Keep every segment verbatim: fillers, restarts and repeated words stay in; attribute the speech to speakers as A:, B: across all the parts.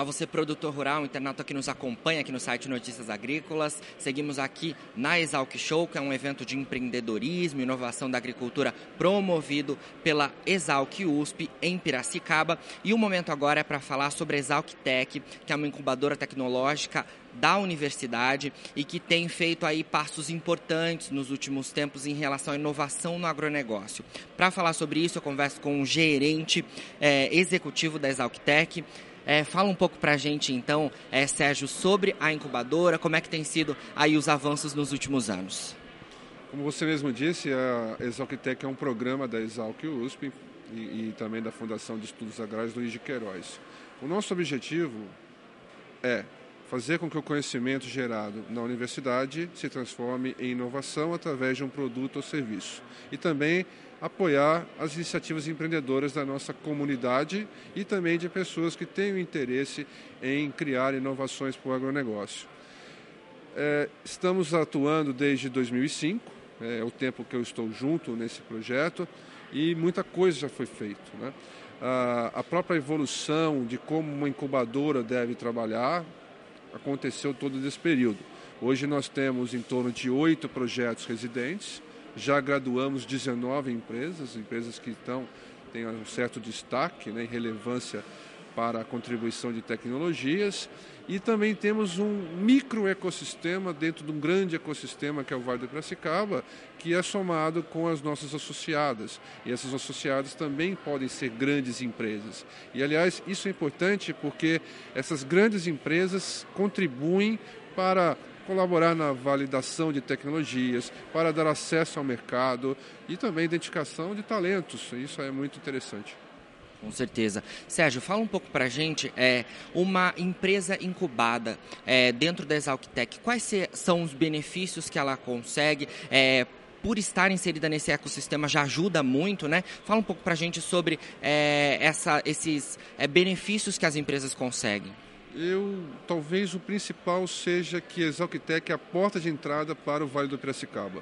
A: Olá, você produtor rural, internauta que nos acompanha aqui no site Notícias Agrícolas. Seguimos aqui na Exalc Show, que é um evento de empreendedorismo e inovação da agricultura promovido pela Exalc U S P em Piracicaba. E o momento agora é para falar sobre a Exalc Tech, que é uma incubadora tecnológica da universidade e que tem feito aí passos importantes nos últimos tempos em relação à inovação no agronegócio. Para falar sobre isso, eu converso com o gerente é, executivo da Exalc Tech. É, fala um pouco para a gente, então, é, Sérgio, sobre a incubadora, como é que tem sido aí os avanços nos últimos anos.
B: Como você mesmo disse, a Exalc Tech é um programa da Exalc U S P e, e também da Fundação de Estudos Agrários Luiz de Queiroz. O nosso objetivo é fazer com que o conhecimento gerado na universidade se transforme em inovação através de um produto ou serviço. E também apoiar as iniciativas empreendedoras da nossa comunidade e também de pessoas que tenham interesse em criar inovações para o agronegócio. É, estamos atuando desde dois mil e cinco, é o tempo que eu estou junto nesse projeto, e muita coisa já foi feita, né? A, a própria evolução de como uma incubadora deve trabalhar aconteceu todo esse período. Hoje nós temos em torno de oito projetos residentes, já graduamos dezenove empresas, empresas que estão, têm um certo destaque, né, e relevância para a contribuição de tecnologias, e também temos um microecossistema dentro de um grande ecossistema que é o Vale do Piracicaba, que é somado com as nossas associadas. E essas associadas também podem ser grandes empresas. E, aliás, isso é importante porque essas grandes empresas contribuem para colaborar na validação de tecnologias, para dar acesso ao mercado e também identificação de talentos. Isso é muito interessante.
A: Com certeza. Sérgio, fala um pouco para a gente, é, uma empresa incubada é, dentro da Exalc Tech, quais são os benefícios que ela consegue, é, por estar inserida nesse ecossistema já ajuda muito, né? Fala um pouco para a gente sobre é, essa, esses é, benefícios que as empresas conseguem.
B: Eu, talvez o principal seja que a Exalc Tech é a porta de entrada para o Vale do Piracicaba.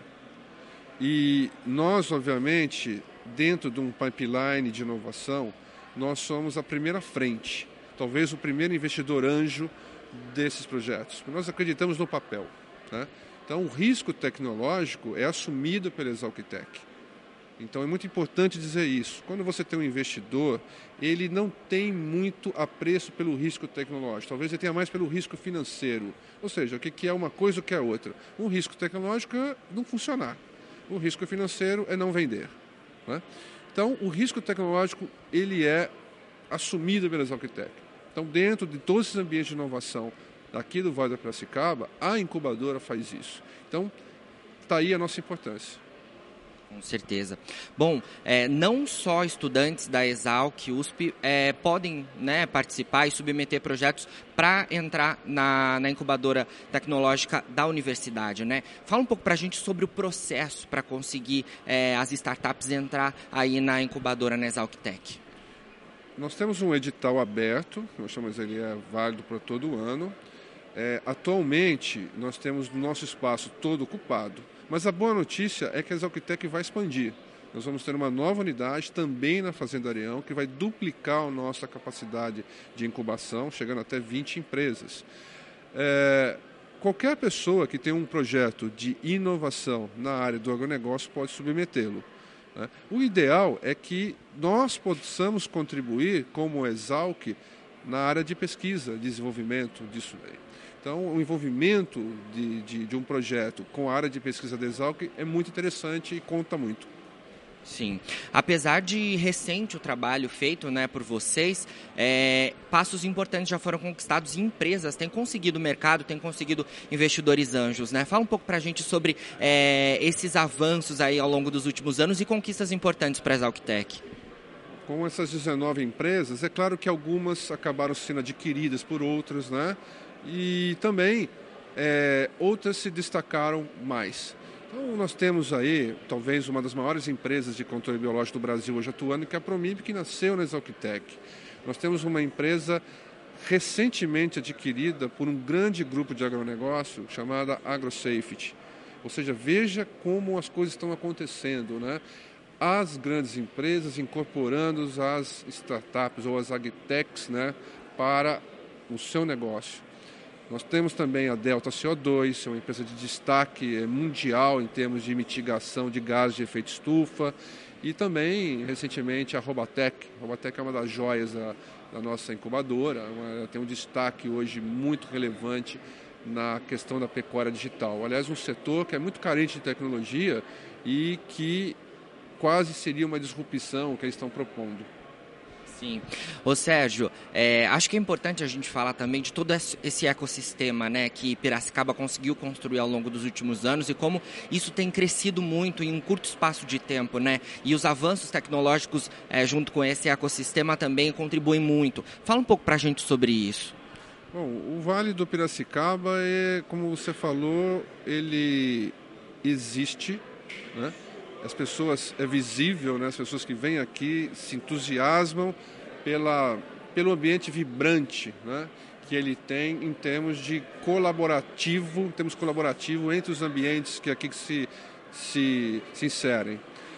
B: E nós, obviamente, dentro de um pipeline de inovação, nós somos a primeira frente, talvez o primeiro investidor anjo desses projetos. Nós acreditamos no papel, né? Então, o risco tecnológico é assumido pela Exalc Tech. Então, é muito importante dizer isso. Quando você tem um investidor, ele não tem muito apreço pelo risco tecnológico. Talvez ele tenha mais pelo risco financeiro. Ou seja, o que é uma coisa e o que é outra. Um risco tecnológico é não funcionar. O risco financeiro é não vender, né? Então, o risco tecnológico ele é assumido pela Exalc Tech. Então, dentro de todos esses ambientes de inovação aqui do Vale do Piracicaba, a incubadora faz isso. Então, está aí a nossa importância.
A: Com certeza. Bom, é, não só estudantes da Exalc U S P é, podem, né, participar e submeter projetos para entrar na, na incubadora tecnológica da universidade, né? Fala um pouco para a gente sobre o processo para conseguir é, as startups entrar aí na incubadora na Exalc Tech.
B: Nós temos um edital aberto, nós chamamos ele é válido para todo ano. É, atualmente, nós temos o nosso espaço todo ocupado. Mas a boa notícia é que a Exalc Tech vai expandir. Nós vamos ter uma nova unidade também na Fazenda Areão, que vai duplicar a nossa capacidade de incubação, chegando até vinte empresas. É, qualquer pessoa que tem um projeto de inovação na área do agronegócio pode submetê-lo, né? O ideal é que nós possamos contribuir como Exalc na área de pesquisa, desenvolvimento disso aí. Então, o envolvimento de, de, de um projeto com a área de pesquisa da Exalc é muito interessante e conta muito.
A: Sim. Apesar de recente o trabalho feito, né, por vocês, é, passos importantes já foram conquistados e empresas têm conseguido mercado, têm conseguido investidores anjos, né? Fala um pouco para a gente sobre é, esses avanços aí ao longo dos últimos anos e conquistas importantes para a Exalc Tech.
B: Com essas dezenove empresas, é claro que algumas acabaram sendo adquiridas por outras, né? E também é, outras se destacaram mais. Então, nós temos aí, talvez, uma das maiores empresas de controle biológico do Brasil hoje atuando, que é a Promib, que nasceu na Exalc Tech. Nós temos uma empresa recentemente adquirida por um grande grupo de agronegócio chamada AgroSafety. Ou seja, veja como as coisas estão acontecendo, né? As grandes empresas incorporando as startups ou as agtechs, né, para no seu negócio. Nós temos também a Delta C O dois, é uma empresa de destaque mundial em termos de mitigação de gases de efeito estufa. E também, recentemente, a Robatec. A Robatec é uma das joias da, da nossa incubadora. Ela tem um destaque hoje muito relevante na questão da pecuária digital. Aliás, um setor que é muito carente de tecnologia e que quase seria uma disrupção que eles estão propondo.
A: Sim. Ô Sérgio, é, acho que é importante a gente falar também de todo esse ecossistema, né, que Piracicaba conseguiu construir ao longo dos últimos anos e como isso tem crescido muito em um curto espaço de tempo, né? E os avanços tecnológicos é, junto com esse ecossistema também contribuem muito. Fala um pouco para a gente sobre isso.
B: Bom, o Vale do Piracicaba, é, como você falou, ele existe, né? As pessoas, é visível, né? As pessoas que vêm aqui se entusiasmam pela, pelo ambiente vibrante, né? Que ele tem em termos de colaborativo, em termos colaborativo entre os ambientes que aqui se, se, se inserem.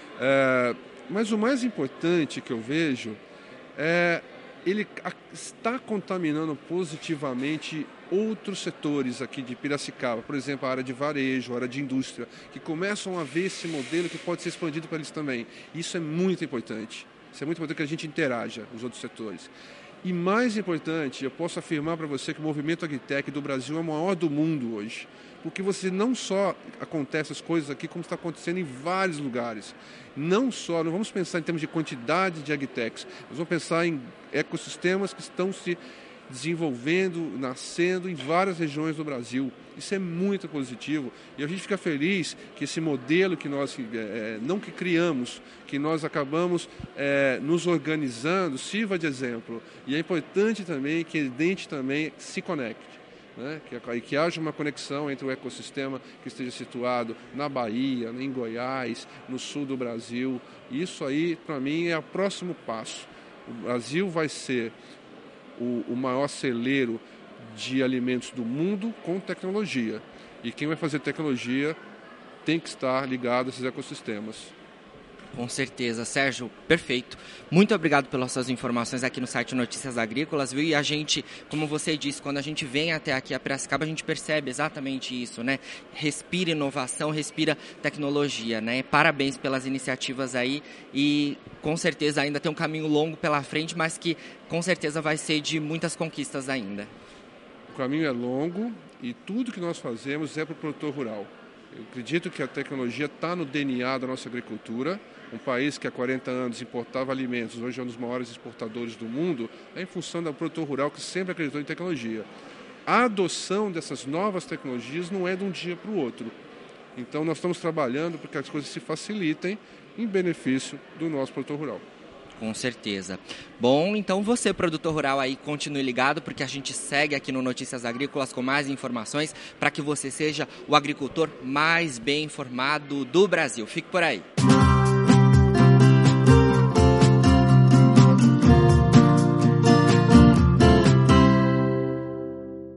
B: É, mas o mais importante que eu vejo é ele está contaminando positivamente outros setores aqui de Piracicaba, por exemplo, a área de varejo, a área de indústria, que começam a ver esse modelo que pode ser expandido para eles também. Isso é muito importante. Isso é muito importante que a gente interaja com os outros setores. E mais importante, eu posso afirmar para você que o movimento AgriTech do Brasil é o maior do mundo hoje. Porque você não só acontece as coisas aqui, como está acontecendo em vários lugares. Não só, não vamos pensar em termos de quantidade de agtechs, nós vamos pensar em ecossistemas que estão se desenvolvendo, nascendo em várias regiões do Brasil. Isso é muito positivo e a gente fica feliz que esse modelo que nós, é, não que criamos, que nós acabamos é, nos organizando, sirva de exemplo. E é importante também que a gente também se conecte. Né? Que, que haja uma conexão entre o ecossistema que esteja situado na Bahia, em Goiás, no sul do Brasil. Isso aí, para mim, é o próximo passo. O Brasil vai ser o, o maior celeiro de alimentos do mundo com tecnologia. E quem vai fazer tecnologia tem que estar ligado a esses ecossistemas.
A: Com certeza, Sérgio, perfeito. Muito obrigado pelas suas informações aqui no site Notícias Agrícolas, viu? E a gente, como você disse, quando a gente vem até aqui a Piracicaba, a gente percebe exatamente isso, né? Respira inovação, respira tecnologia, né? Parabéns pelas iniciativas aí e com certeza ainda tem um caminho longo pela frente, mas que com certeza vai ser de muitas conquistas ainda.
B: O caminho é longo e tudo que nós fazemos é para o produtor rural. Eu acredito que a tecnologia está no D N A da nossa agricultura. Um país que há quarenta anos importava alimentos, hoje é um dos maiores exportadores do mundo, é em função do produtor rural que sempre acreditou em tecnologia. A adoção dessas novas tecnologias não é de um dia para o outro. Então nós estamos trabalhando para que as coisas se facilitem em benefício do nosso produtor rural.
A: Com certeza. Bom, então você, produtor rural, aí continue ligado, porque a gente segue aqui no Notícias Agrícolas com mais informações para que você seja o agricultor mais bem informado do Brasil. Fique por aí.